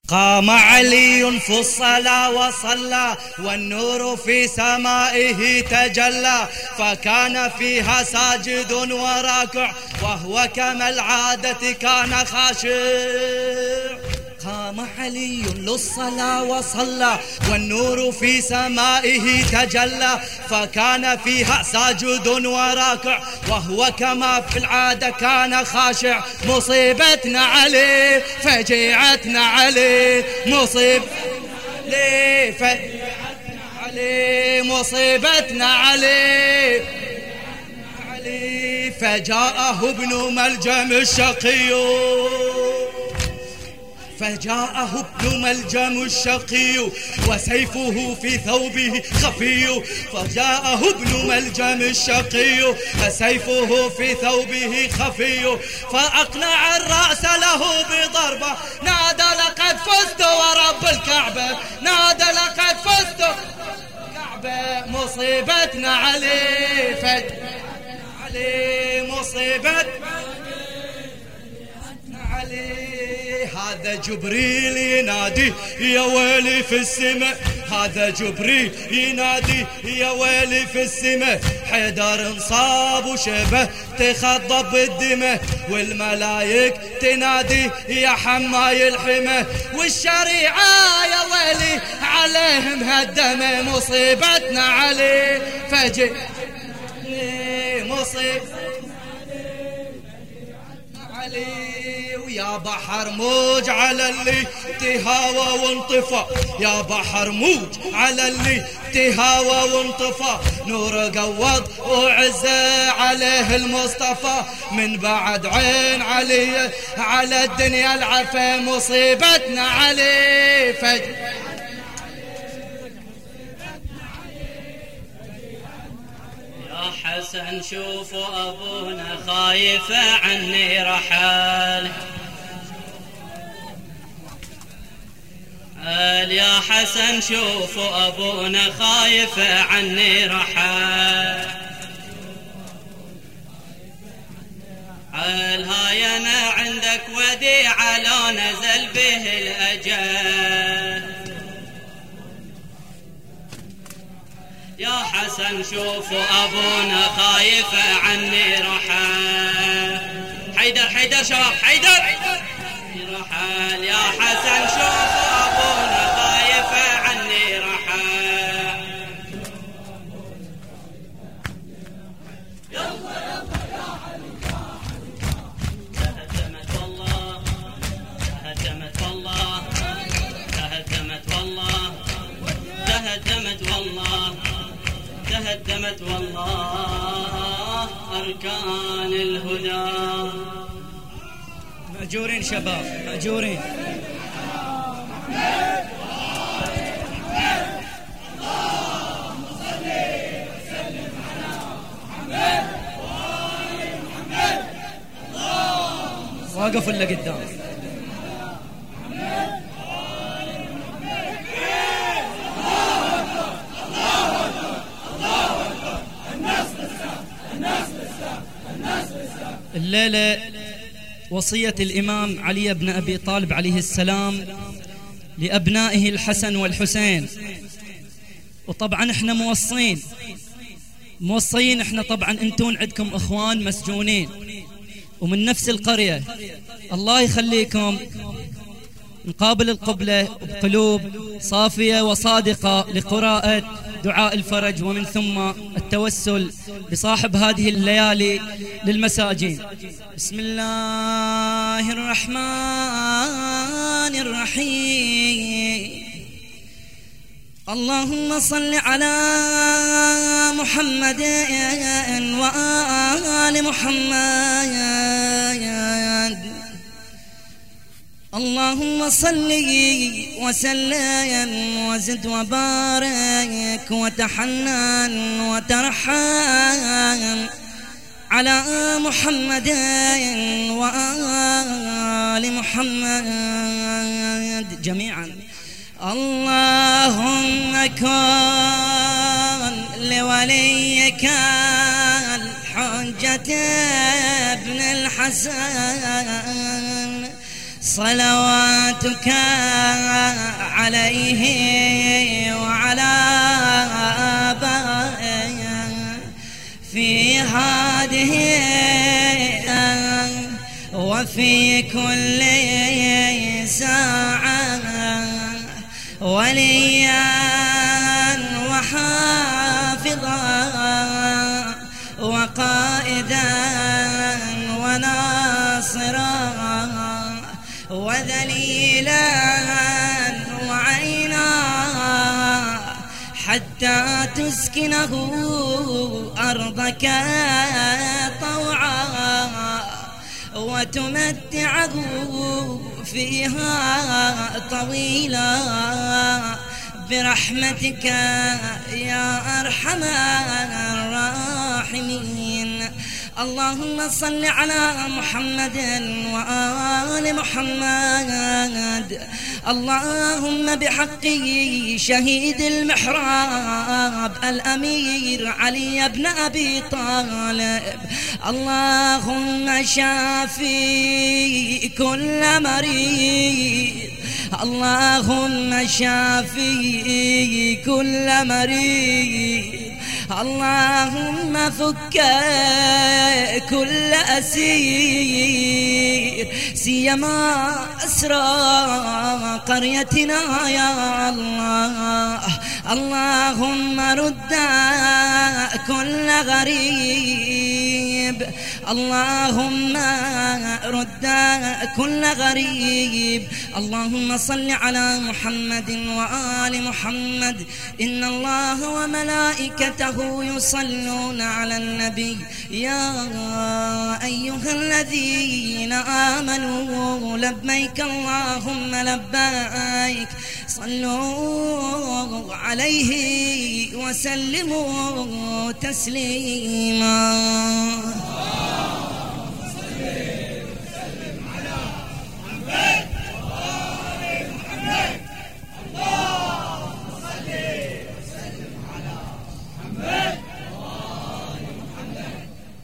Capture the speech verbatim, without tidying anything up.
قام علي في الصلاة وصلى والنور في سمائه تجلى فكان فيها ساجد وراكع وهو كما العادة كان خاشع. قام علي للصلاة وصلى والنور في سمائه تجلى فكان فيها ساجد وراكع وهو كما في العادة كان خاشع. مصيبتنا عليه فجيعتنا عليه مصيب ليه فجيعتنا عليه مصيبتنا عليه عليه فجاءه ابن ملجم الشقي فجاءه ابن ملجم الشقي وسيفه في ثوبه خفي فجاءه ابن ملجم الشقي وسيفه في ثوبه خفي فأقنع الرأس له بضربة نادى لقد فزت ورب الكعبة نادى لقد فزت كعبة. مصيبتنا عليه فجأة عليه مصيبتنا عليه. هذا جبريل ينادي يا ويلي في السماء هذا جبريل ينادي يا ويلي في السماء. حيدر انصاب وشبه تخضب بالدماء والملايك تنادي يا حماي الحمى والشريعة يا ويلي عليهم هالدمى. مصيبتنا عليه فجأة مصيبتنا عليه. ويا بحر موج على اللي تهاوى وانطفى يا بحر موج على اللي تهاوى وانطفى نور قوض وعزة عليه المصطفى من بعد عين علي على الدنيا العفا. مصيبتنا عليه فجأة حسن شوفوا أبونا خايف عني رحال قال يا حسن شوفوا أبونا خايف عني رحال قال هاي أنا عندك وديعة لو نزل به الأجل يا حسن شوفوا أبونا خايف عني رحال. حيدر حيدر شباب حيدر رحال يا حسن شوفوا أبونا خايف عني رحال. يلا يلا يا علي تهدمت والله تهدمت والله تهدمت والله تهدمت والله تهدمت والله أركان الهدى. مأجورين شباب مأجورين. اللهم صل وسلم على محمد وآل محمد. واقف ولا قدام الليلة وصية الإمام علي بن أبي طالب عليه السلام لأبنائه الحسن والحسين. وطبعا احنا موصين موصين احنا طبعا انتون عندكم اخوان مسجونين ومن نفس القرية. الله يخليكم نقابل القبلة بقلوب صافية وصادقة لقراءة دعاء الفرج ومن ثم التوسل بصاحب هذه الليالي للمساجين. بسم الله الرحمن الرحيم. اللهم صل على محمد وآل محمد. اللهم صل وسلم وزد وبارك وتحنن وترحم على محمد وآل محمد جميعا. اللهم كن لوليك الحجة ابن الحسن صلواتك عليه وعلى آبائه في هذه وفي كل ساعة وليا وحافظا وقائدا وناصرا وذليلا وعينا حتى تسكنه أرضك طوعا وتمتعه فيها طويلا برحمتك يا أرحم الراحمين. اللهم صل على محمد وآل محمد. اللهم بحق شهيد المحراب الأمير علي بن أبي طالب اللهم شافي كل مريض اللهم شافي كل مريض اللهم فك كل أسير سيما أسرى قريتنا يا الله. اللهم رد كل غريب اللهم رد كل غريب. اللهم صل على محمد وآل محمد. إن الله وملائكته يصلون على النبي يا أيها الذين آمنوا لبيك اللهم لبيك صلوا عليه وسلموا تسليما.